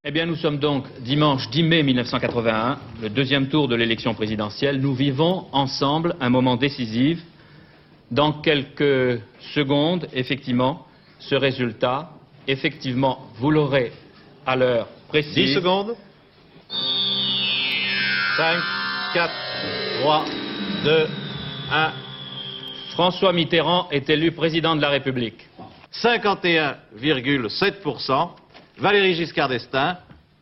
Eh bien, nous sommes donc dimanche 10 mai 1981, le deuxième tour de l'élection présidentielle. Nous vivons ensemble un moment décisif. Dans quelques secondes, effectivement, ce résultat, effectivement, vous l'aurez à l'heure précise. 10 secondes. 5, 4, 3, 2, 1. François Mitterrand est élu président de la République. 51,7%. Valéry Giscard d'Estaing,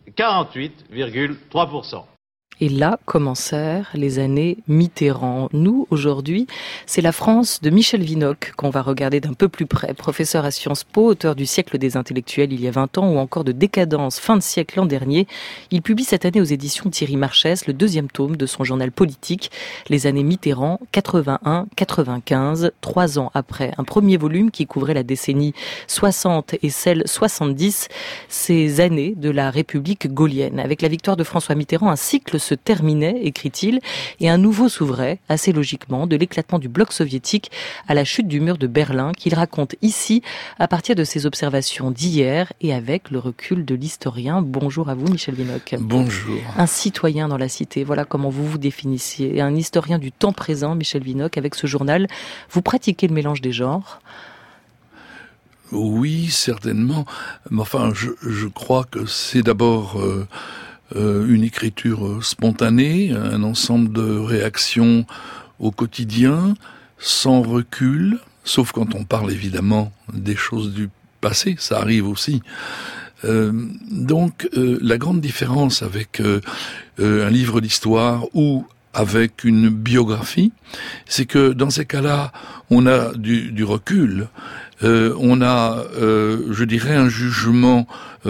48,3%. Et là commencèrent les années Mitterrand. Nous, aujourd'hui, c'est la France de Michel Vinocq qu'on va regarder d'un peu plus près. Professeur à Sciences Po, auteur du siècle des intellectuels il y a 20 ans ou encore de Décadence, fin de siècle l'an dernier. Il publie cette année aux éditions Thierry Marchès le deuxième tome de son journal politique, Les années Mitterrand, 81-95, 3 ans après. Un premier volume qui couvrait la décennie 60 et celle 70, ces années de la République gaulienne. Avec la victoire de François Mitterrand, un cycle se terminait, écrit-il, et un nouveau s'ouvrait, assez logiquement, de l'éclatement du bloc soviétique à la chute du mur de Berlin, qu'il raconte ici à partir de ses observations d'hier et avec le recul de l'historien. Bonjour à vous, Michel Vinocq. Bonjour. Un citoyen dans la cité, voilà comment vous vous définissiez. Et un historien du temps présent, Michel Vinocq, avec ce journal, vous pratiquez le mélange des genres? Oui, certainement. Mais enfin, je crois que c'est d'abord une écriture spontanée, un ensemble de réactions au quotidien, sans recul, sauf quand on parle évidemment des choses du passé, ça arrive aussi. Donc la grande différence avec un livre d'histoire ou avec une biographie, c'est que dans ces cas-là, on a du recul, on a, je dirais, un jugement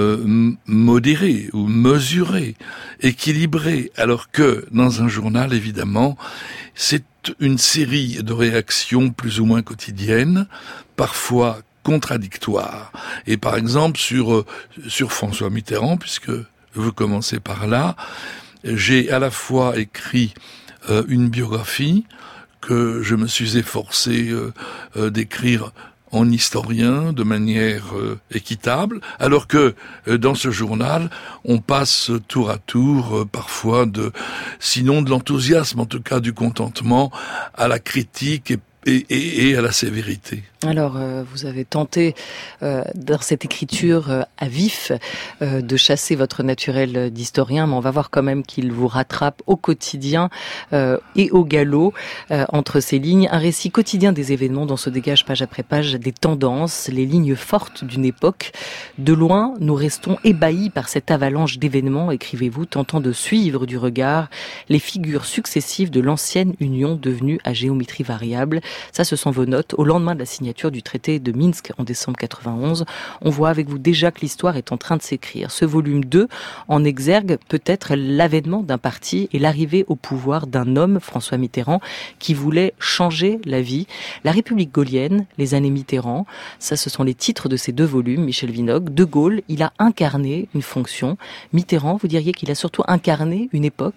modéré ou mesuré, équilibré, alors que dans un journal, évidemment, c'est une série de réactions plus ou moins quotidiennes, parfois contradictoires. Et par exemple, sur François Mitterrand, puisque vous commencez par là, j'ai à la fois écrit une biographie que je me suis efforcé d'écrire en historien de manière équitable, alors que dans ce journal, on passe tour à tour parfois sinon de l'enthousiasme, en tout cas du contentement, à la critique et à la sévérité. Alors, vous avez tenté, dans cette écriture à vif, de chasser votre naturel d'historien, mais on va voir quand même qu'il vous rattrape au quotidien et au galop, entre ces lignes. Un récit quotidien des événements dont se dégagent page après page des tendances, les lignes fortes d'une époque. De loin, nous restons ébahis par cette avalanche d'événements, écrivez-vous, tentant de suivre du regard les figures successives de l'ancienne Union devenue à géométrie variable. Ça, ce sont vos notes au lendemain de la signature du traité de Minsk en décembre 91. On voit avec vous déjà que l'histoire est en train de s'écrire. Ce volume 2 en exergue peut-être l'avènement d'un parti et l'arrivée au pouvoir d'un homme, François Mitterrand, qui voulait changer la vie. La République gaulienne, les années Mitterrand, ça ce sont les titres de ces 2 volumes, Michel Vinocq. De Gaulle, il a incarné une fonction. Mitterrand, vous diriez qu'il a surtout incarné une époque ?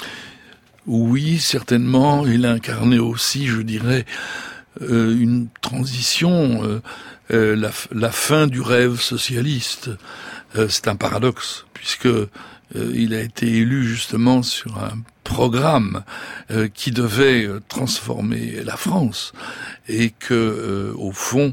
Oui, certainement. Il a incarné aussi, je dirais, une transition, la fin du rêve socialiste. C'est un paradoxe, puisque il a été élu justement sur un programme qui devait transformer la France, et que au fond,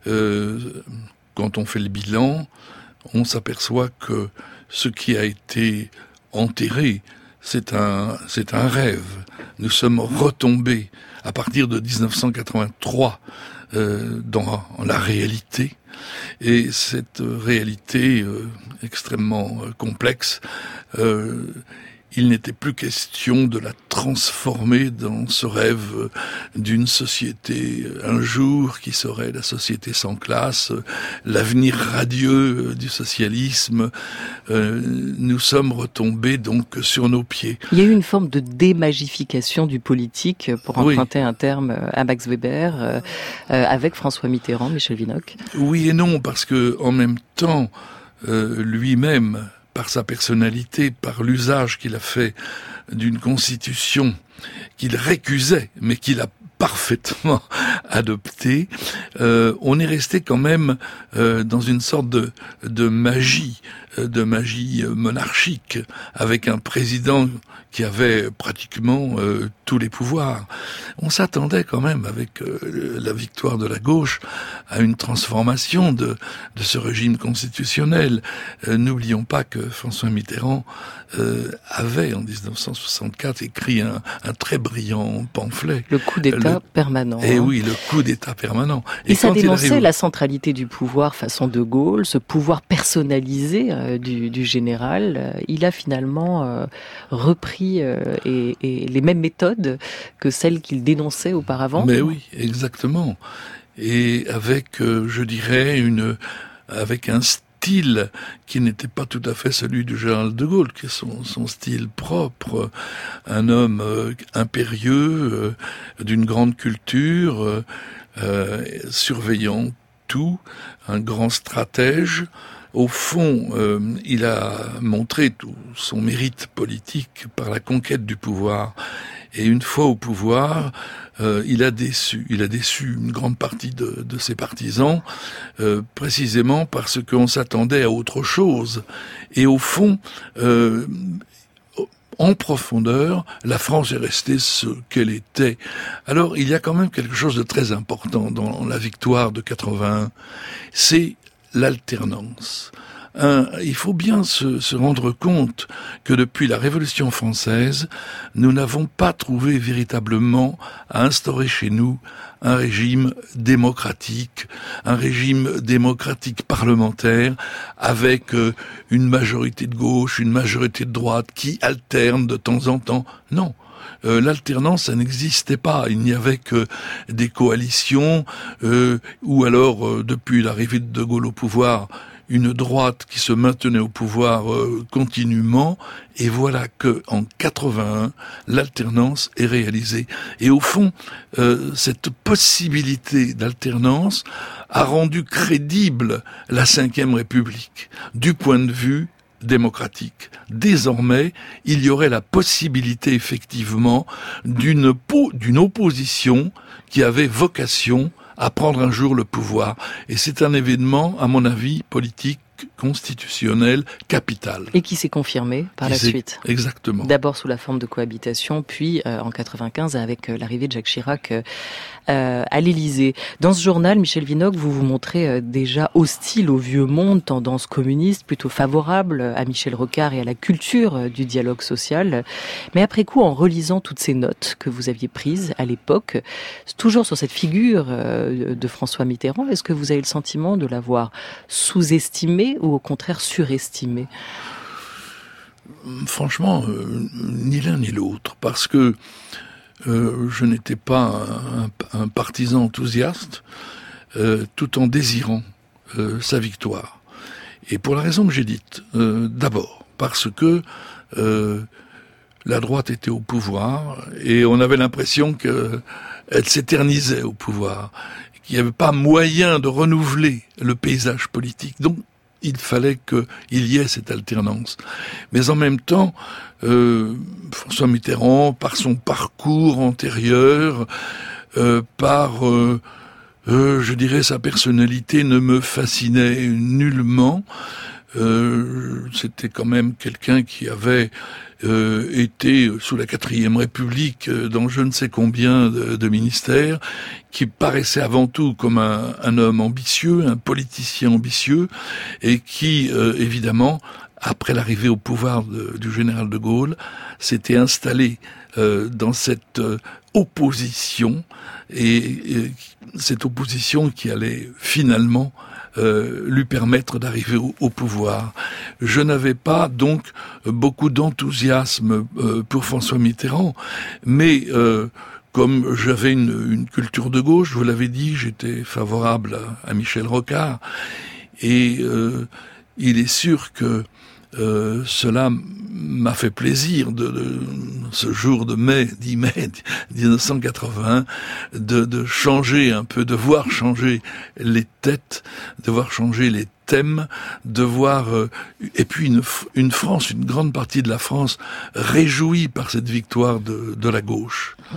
quand on fait le bilan, on s'aperçoit que ce qui a été enterré, c'est un rêve. Nous sommes retombés à partir de 1983 dans la réalité, et cette réalité extrêmement complexe, il n'était plus question de la transformer dans ce rêve d'une société un jour qui serait la société sans classe, l'avenir radieux du socialisme. Nous sommes retombés donc sur nos pieds. Il y a eu une forme de démagification du politique, pour emprunter un terme à Max Weber, avec François Mitterrand, Michel Vinocq. Oui et non, parce que en même temps, lui-même, par sa personnalité, par l'usage qu'il a fait d'une constitution qu'il récusait, mais qu'il a parfaitement adopté, on est resté quand même dans une sorte de magie monarchique, avec un président qui avait pratiquement tous les pouvoirs. On s'attendait quand même, avec la victoire de la gauche, à une transformation de ce régime constitutionnel. N'oublions pas que François Mitterrand avait, en 1964, écrit un très brillant pamphlet. Le coup d'État permanent. Et oui, le coup d'État permanent. Et ça dénonçait la centralité du pouvoir façon de Gaulle, ce pouvoir personnalisé du général. Il a finalement repris et les mêmes méthodes que celles qu'il dénonçait auparavant. Mais oui, exactement. Et avec, je dirais, avec un style qui n'était pas tout à fait celui du général de Gaulle, qui est son style propre, un homme impérieux, d'une grande culture, surveillant tout, un grand stratège. Au fond, il a montré tout son mérite politique par la conquête du pouvoir. Et une fois au pouvoir, il a déçu une grande partie de ses partisans, précisément parce qu'on s'attendait à autre chose. Et au fond, en profondeur, la France est restée ce qu'elle était. Alors, il y a quand même quelque chose de très important dans la victoire de 81, c'est l'alternance. Il faut bien se rendre compte que depuis la Révolution française, nous n'avons pas trouvé véritablement à instaurer chez nous un régime démocratique parlementaire, avec une majorité de gauche, une majorité de droite, qui alterne de temps en temps. Non. L'alternance, ça n'existait pas. Il n'y avait que des coalitions, ou alors, depuis l'arrivée de De Gaulle au pouvoir, une droite qui se maintenait au pouvoir continuellement, et voilà que en 81, l'alternance est réalisée. Et au fond, cette possibilité d'alternance a rendu crédible la Ve République du point de vue démocratique. Désormais, il y aurait la possibilité effectivement d'une opposition qui avait vocation à prendre un jour le pouvoir. Et c'est un événement, à mon avis, politique, constitutionnel, capital. Et qui s'est confirmé par la suite. Exactement. D'abord sous la forme de cohabitation, puis en 95 avec l'arrivée de Jacques Chirac à l'Élysée. Dans ce journal, Michel Vinocq, vous vous montrez déjà hostile au vieux monde, tendance communiste, plutôt favorable à Michel Rocard et à la culture du dialogue social. Mais après coup, en relisant toutes ces notes que vous aviez prises à l'époque, toujours sur cette figure de François Mitterrand, est-ce que vous avez le sentiment de l'avoir sous-estimé ou au contraire surestimé? Franchement, ni l'un ni l'autre, parce que je n'étais pas un partisan enthousiaste, tout en désirant sa victoire. Et pour la raison que j'ai dite, d'abord, parce que la droite était au pouvoir, et on avait l'impression qu'elle s'éternisait au pouvoir, qu'il n'y avait pas moyen de renouveler le paysage politique. Donc, il fallait qu'il y ait cette alternance. Mais en même temps, François Mitterrand, par son parcours antérieur, je dirais, sa personnalité ne me fascinait nullement. C'était quand même quelqu'un qui avait été sous la 4e République dans je ne sais combien de ministères, qui paraissait avant tout comme un homme ambitieux, un politicien ambitieux, et qui, évidemment, après l'arrivée au pouvoir du général de Gaulle, s'était installé dans cette opposition, et cette opposition qui allait finalement lui permettre d'arriver au pouvoir. Je n'avais pas donc beaucoup d'enthousiasme pour François Mitterrand, mais comme j'avais une culture de gauche, je vous l'avais dit, j'étais favorable à Michel Rocard, et il est sûr que cela m'a fait plaisir de ce jour de 10 mai 1981 de changer un peu, de voir changer les têtes, de voir changer les thèmes, de voir et puis une France, une grande partie de la France réjouie par cette victoire de la gauche.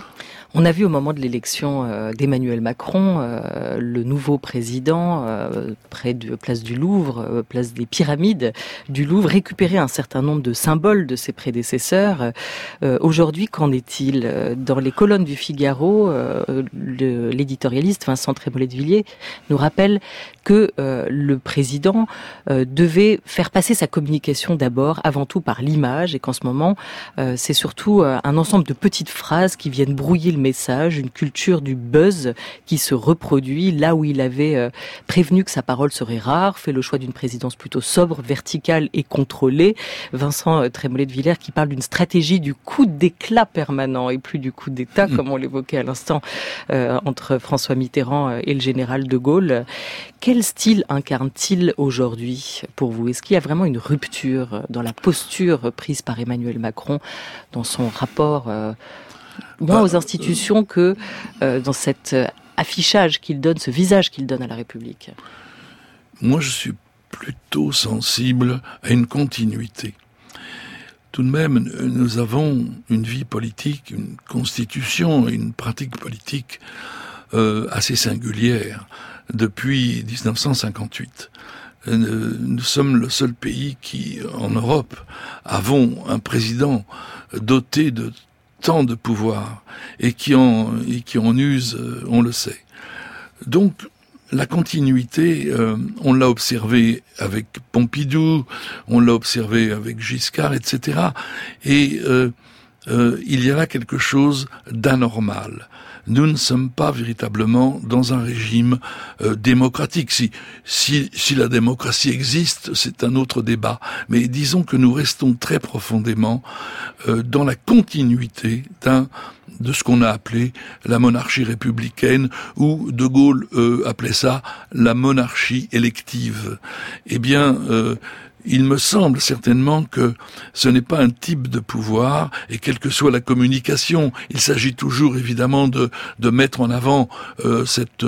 On a vu au moment de l'élection d'Emmanuel Macron, le nouveau président, près de place du Louvre, place des Pyramides du Louvre, récupérer un certain nombre de symboles de ses prédécesseurs. Aujourd'hui, qu'en est-il ? Dans les colonnes du Figaro, l'éditorialiste Vincent Trémollet de Villiers nous rappelle que le président devait faire passer sa communication d'abord, avant tout par l'image, et qu'en ce moment, c'est surtout un ensemble de petites phrases qui viennent brouiller le message, une culture du buzz qui se reproduit là où il avait prévenu que sa parole serait rare, fait le choix d'une présidence plutôt sobre, verticale et contrôlée. Vincent Trémollet de Villiers qui parle d'une stratégie du coup d'éclat permanent et plus du coup d'état, comme on l'évoquait à l'instant, entre François Mitterrand et le général de Gaulle. Quel style incarne-t-il aujourd'hui pour vous ? Est-ce qu'il y a vraiment une rupture dans la posture prise par Emmanuel Macron, dans son rapport moins aux institutions que dans cet affichage qu'il donne, ce visage qu'il donne à la République ? Moi, je suis plutôt sensible à une continuité. Tout de même, nous avons une vie politique, une constitution, une pratique politique assez singulière depuis 1958. Nous sommes le seul pays qui, en Europe, avons un président doté de tant de pouvoir et qui en use, on le sait. Donc, la continuité, on l'a observé avec Pompidou, on l'a observé avec Giscard, etc. Et il y a là quelque chose d'anormal. Nous ne sommes pas véritablement dans un régime démocratique. Si la démocratie existe, c'est un autre débat. Mais disons que nous restons très profondément dans la continuité de ce qu'on a appelé la monarchie républicaine, ou De Gaulle appelait ça la monarchie élective. Eh bien, il me semble certainement que ce n'est pas un type de pouvoir, et quelle que soit la communication, il s'agit toujours évidemment de mettre en avant cette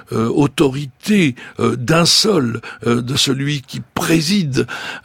autorité d'un seul, de celui qui préside.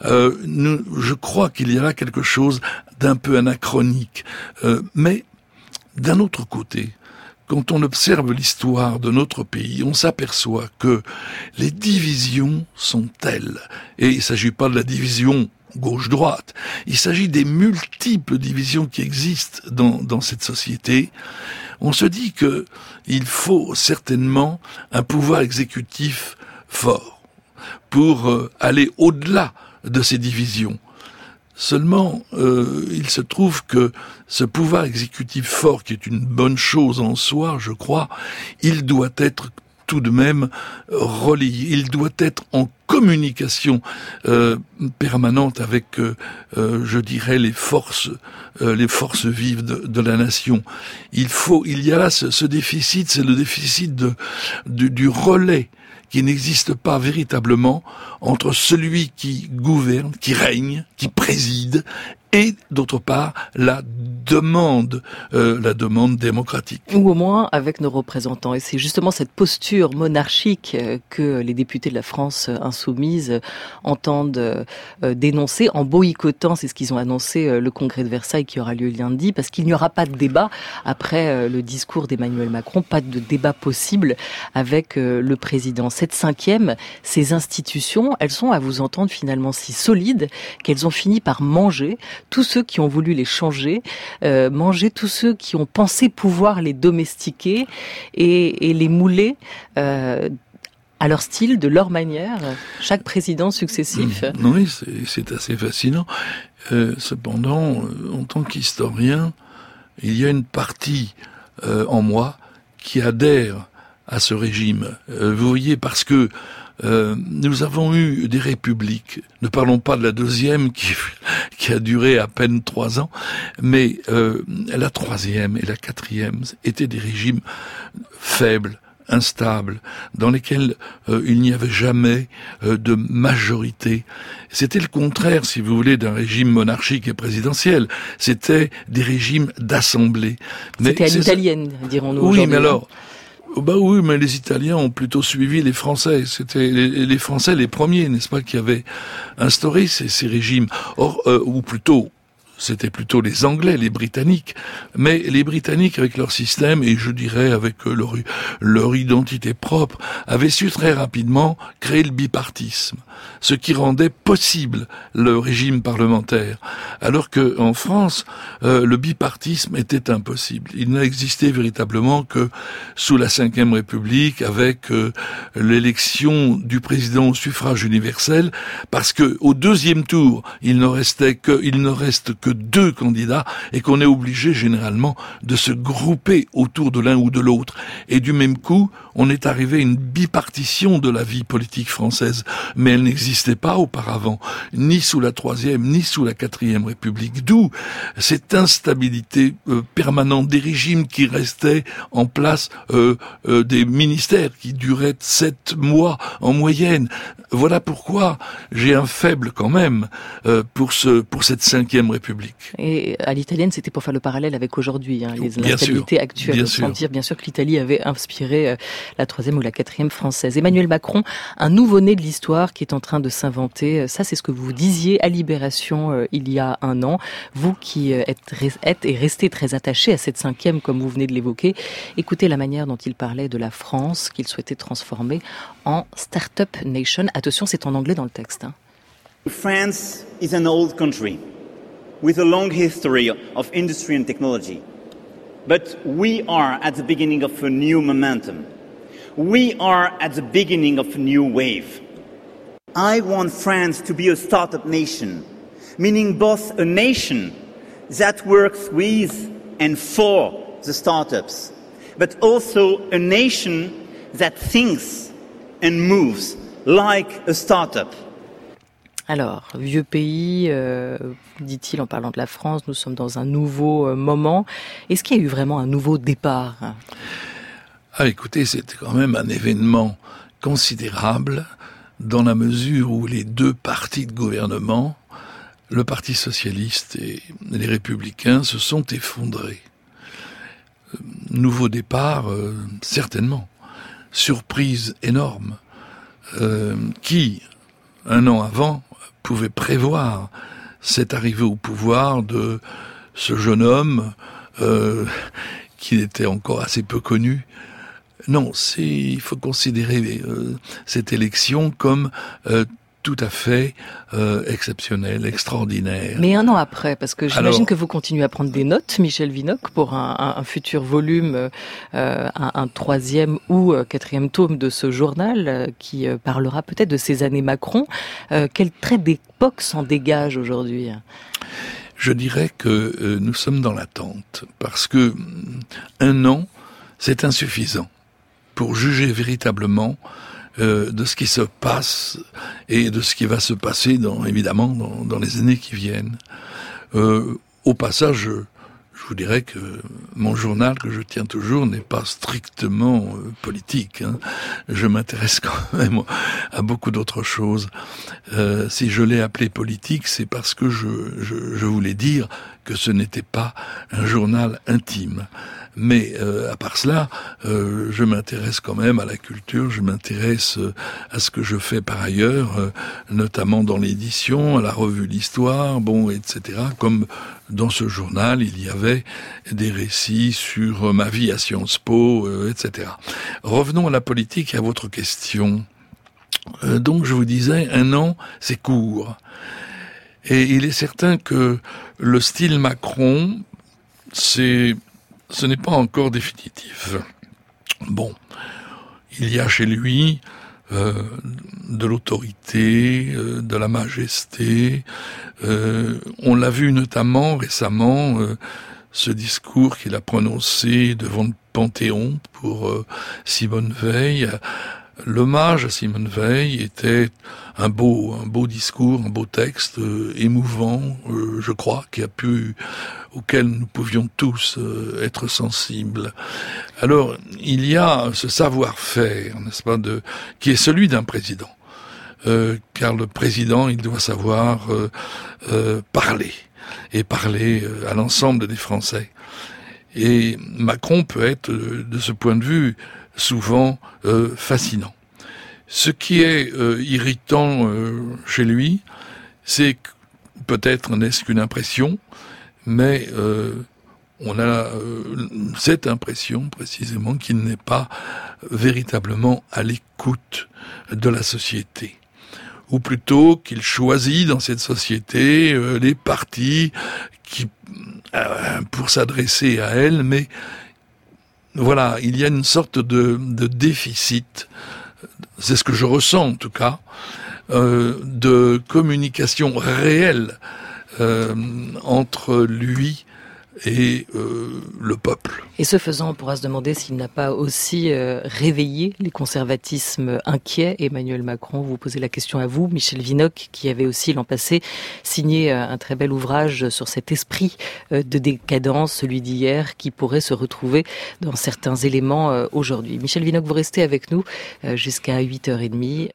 Je crois qu'il y a là quelque chose d'un peu anachronique. Mais d'un autre côté, quand on observe l'histoire de notre pays, on s'aperçoit que les divisions sont telles. Et il ne s'agit pas de la division gauche-droite, il s'agit des multiples divisions qui existent dans cette société. On se dit que il faut certainement un pouvoir exécutif fort pour aller au-delà de ces divisions. Seulement, il se trouve que ce pouvoir exécutif fort, qui est une bonne chose en soi, je crois, il doit être tout de même relié, il doit être en communication permanente avec, je dirais, les forces vives de la nation. Il y a là ce déficit, c'est le déficit du relais qui n'existe pas véritablement entre celui qui gouverne, qui règne, qui préside, et d'autre part la demande démocratique. Ou au moins avec nos représentants. Et c'est justement cette posture monarchique que les députés de la France insoumise entendent dénoncer en boycottant, c'est ce qu'ils ont annoncé, le congrès de Versailles qui aura lieu lundi, parce qu'il n'y aura pas de débat après le discours d'Emmanuel Macron, pas de débat possible avec le président. Cette cinquième, ces institutions, elles sont, à vous entendre, finalement si solides qu'elles ont fini par manger tous ceux qui ont voulu les changer, manger tous ceux qui ont pensé pouvoir les domestiquer et les mouler à leur style, de leur manière, chaque président successif. Oui, c'est assez fascinant. Cependant, en tant qu'historien, il y a une partie en moi qui adhère à ce régime. Vous voyez, parce que nous avons eu des républiques. Ne parlons pas de la deuxième qui a duré à peine 3 ans, mais la troisième et la quatrième étaient des régimes faibles, instables, dans lesquels il n'y avait jamais de majorité. C'était le contraire, si vous voulez, d'un régime monarchique et présidentiel. C'était des régimes d'assemblée. C'était à l'italienne, dirons-nous. Oui, aujourd'hui. mais alors... oui, mais les Italiens ont plutôt suivi les Français. C'était les Français les premiers, n'est-ce pas, qui avaient instauré ces régimes. Or, ou plutôt, c'était plutôt les Anglais, les Britanniques. Mais les Britanniques, avec leur système, et je dirais avec leur identité propre, avaient su très rapidement créer le bipartisme, ce qui rendait possible le régime parlementaire. Alors que en France, le bipartisme était impossible. Il n'existait véritablement que sous la Ve République, avec l'élection du président au suffrage universel, parce que au deuxième tour, il ne reste que 2 candidats et qu'on est obligé généralement de se grouper autour de l'un ou de l'autre. Et du même coup, on est arrivé à une bipartition de la vie politique française, mais elle n'existait pas auparavant, ni sous la Troisième, ni sous la Quatrième République. D'où cette instabilité permanente des régimes qui restaient en place, des ministères qui duraient 7 mois en moyenne. Voilà pourquoi j'ai un faible quand même pour cette Ve République. Et à l'italienne, c'était pour faire le parallèle avec aujourd'hui, l'instabilité actuelle. Sans dire bien sûr que l'Italie avait inspiré la Troisième ou la Quatrième française. Emmanuel Macron, un nouveau-né de l'histoire qui est en train de s'inventer. Ça, c'est ce que vous disiez à Libération il y a 1 an. Vous qui êtes et restez très attaché à cette 5e, comme vous venez de l'évoquer. Écoutez la manière dont il parlait de la France qu'il souhaitait transformer en Startup Nation. Attention, c'est en anglais dans le texte. France is an old country with a long history of industry and technology. But we are at the beginning of a new momentum. We are at the beginning of a new wave. I want France to be a startup nation, meaning both a nation that works with and for the startups, but also a nation that thinks and moves like a startup. Alors, vieux pays, dit-il en parlant de la France, nous sommes dans un nouveau moment. Est-ce qu'il y a eu vraiment un nouveau départ ? Ah, écoutez, c'était quand même un événement considérable dans la mesure où les 2 partis de gouvernement, le Parti socialiste et les Républicains, se sont effondrés. Nouveau départ, certainement. Surprise énorme. Qui, 1 an avant, pouvait prévoir cette arrivée au pouvoir de ce jeune homme qui était encore assez peu connu. Non, il faut considérer cette élection comme tout à fait exceptionnelle, extraordinaire. Mais 1 an après, parce que j'imagine que vous continuez à prendre des notes, Michel Vinocq, pour un futur volume, un 3e ou 4e tome de ce journal qui parlera peut-être de ces années Macron. Quel trait d'époque s'en dégage aujourd'hui ? Je dirais que nous sommes dans l'attente, parce que 1 an, c'est insuffisant pour juger véritablement de ce qui se passe et de ce qui va se passer évidemment dans les années qui viennent. Au passage, je vous dirais que mon journal, que je tiens toujours, n'est pas strictement politique. Je m'intéresse quand même à beaucoup d'autres choses. Si je l'ai appelé politique, c'est parce que je voulais dire que ce n'était pas un journal intime. Mais à part cela, je m'intéresse quand même à la culture, je m'intéresse à ce que je fais par ailleurs, notamment dans l'édition, à la revue L'Histoire, etc. Comme dans ce journal, il y avait des récits sur ma vie à Sciences Po, etc. Revenons à la politique et à votre question. Donc je vous disais, 1 an, c'est court. Et il est certain que le style Macron, ce n'est pas encore définitif. Bon, il y a chez lui de l'autorité, de la majesté. On l'a vu notamment récemment, ce discours qu'il a prononcé devant le Panthéon pour Simone Veil. L'hommage à Simone Veil était un beau discours, un beau texte, émouvant, je crois, auquel nous pouvions tous être sensibles. Alors, il y a ce savoir-faire, n'est-ce pas, qui est celui d'un président. Car le président, il doit savoir parler, et parler à l'ensemble des Français. Et Macron peut être, de ce point de vue, souvent fascinant. Ce qui est irritant chez lui, c'est peut-être n'est-ce qu'une impression, mais on a cette impression précisément qu'il n'est pas véritablement à l'écoute de la société. Ou plutôt qu'il choisit dans cette société les partis qui pour s'adresser à elle, mais voilà, il y a une sorte de déficit, c'est ce que je ressens en tout cas, de communication réelle entre lui et le peuple. Et ce faisant, on pourra se demander s'il n'a pas aussi réveillé les conservatismes inquiets. Emmanuel Macron, vous posez la question à vous, Michel Vinocq, qui avait aussi l'an passé signé un très bel ouvrage sur cet esprit de décadence, celui d'hier, qui pourrait se retrouver dans certains éléments aujourd'hui. Michel Vinocq, vous restez avec nous jusqu'à 8h30.